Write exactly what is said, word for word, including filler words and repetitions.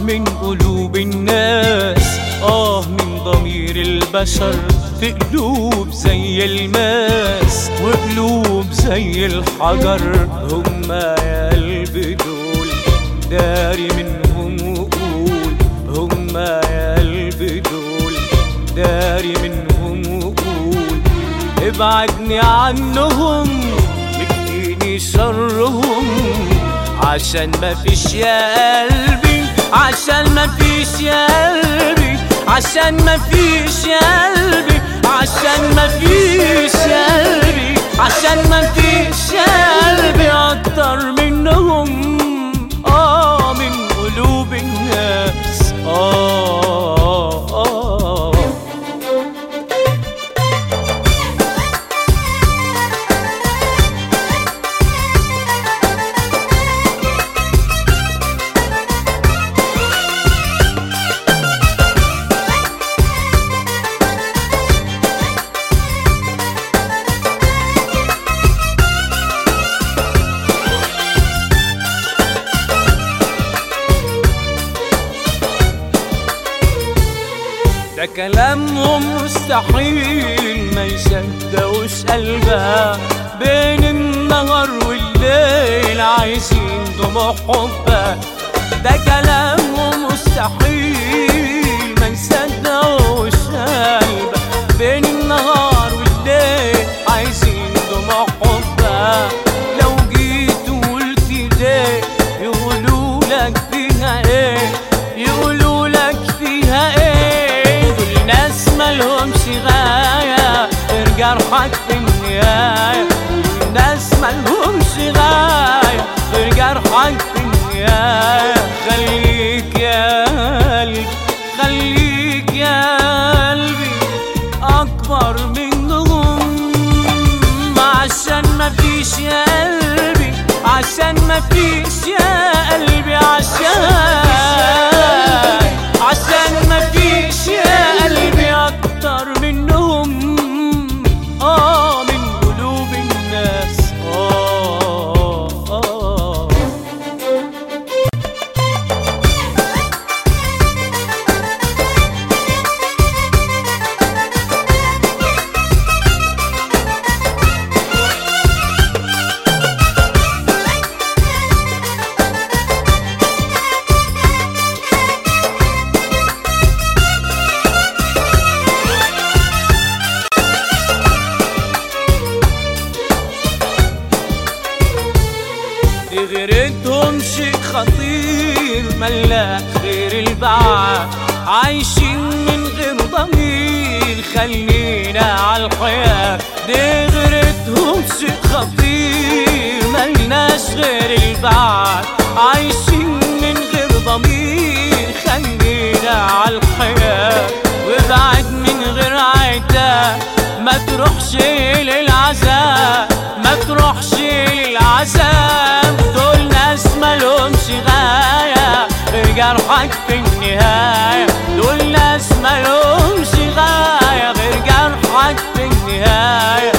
من قلوب الناس، آه من ضمير البشر في قلوب زي الماس وقلوب زي الحجر. هما يا قلبي دول داري منهم وقول، هما يا قلبي دول داري منهم وقول. ابعدني عنهم مكفيني شرهم، عشان ما فيش يا قلبي، عشان ما فيش يا قلبي، عشان ما فيش يا قلبي، عشان ما فيش يا قلبي، عشان ما فيش يا قلبي اكتر منهم. اه من قلوب الناس اه اه ده كلامهم مستحيل ما يصدقوش قلبها، بين النهار والليل عايزين دموع حبها. ده كلامهم مستحيل ما يصدقوش قلبها، بين النهار والليل عايزين دموع حبها. لو جيت وقلت ليه يقولوا لك فيها ايه، يقولوا لك فيها ايه. ناس مالهمش غاية غير جرحك في النهاية، ناس مالهمش غاية غير جرحك في النهاية. خليك يا قلبي، خليك يا قلبي أكبر منهم، عشان ما فيش يا قلبي، عشان ما فيش يا قلبي، عشان عشان ما فيش يا قلبي أكتر منهم. آه من قلوب الناس آه آه غيرتهم شيء خطير ملاك غير البعاد، عايشين من غير ضمير خلينا عالحياة. دي غيرتهم شيء خطير ملناش غير البعاد، عايشين من غير ضمير خلينا عالحياة. وابعد من غير عتاب ما تروحش للعذاب، ما تروحش للعذاب. دول ناس مالهمش غاية غير جرحك في النهاية، دول ناس مالهمش غاية غير جرحك في النهاية.